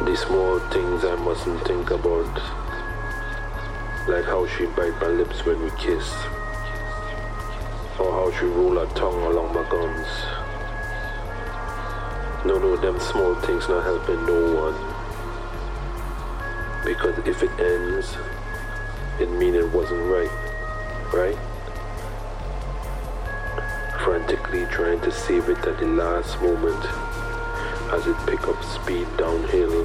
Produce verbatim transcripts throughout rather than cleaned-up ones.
The small things I mustn't think about, like how she bite my lips when we kiss, or how she roll her tongue along my gums. No, no, them small things not helping no one. Because if it ends, it means it wasn't right, right? Frantically trying to save it at the last moment as it pick up speed downhill.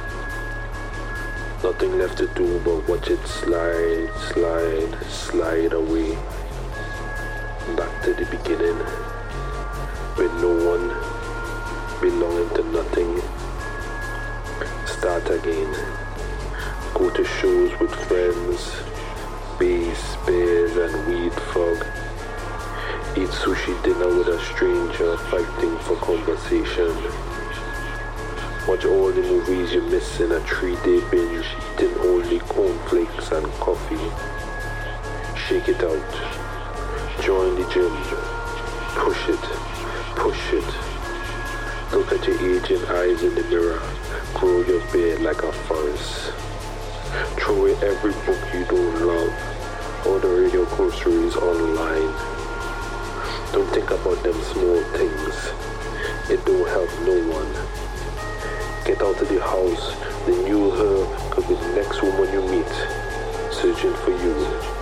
Nothing left to do but watch it slide, slide, slide away. Back to the beginning, with no one, belonging to nothing. Start again. Go to shows with friends, bass, beers and weed fog. Eat sushi dinner with a stranger fighting for conversation. Watch all the movies you miss in a three-day binge, eating only cornflakes and coffee. Shake it out. Join the gym. Push it. Push it. Look at your aging eyes in the mirror. Grow your beard like a forest. Throw away every book you don't love. Order your groceries online. Don't think about them small things. It don't help no one. Get out of the house. The new her could be the next woman you meet, searching for you.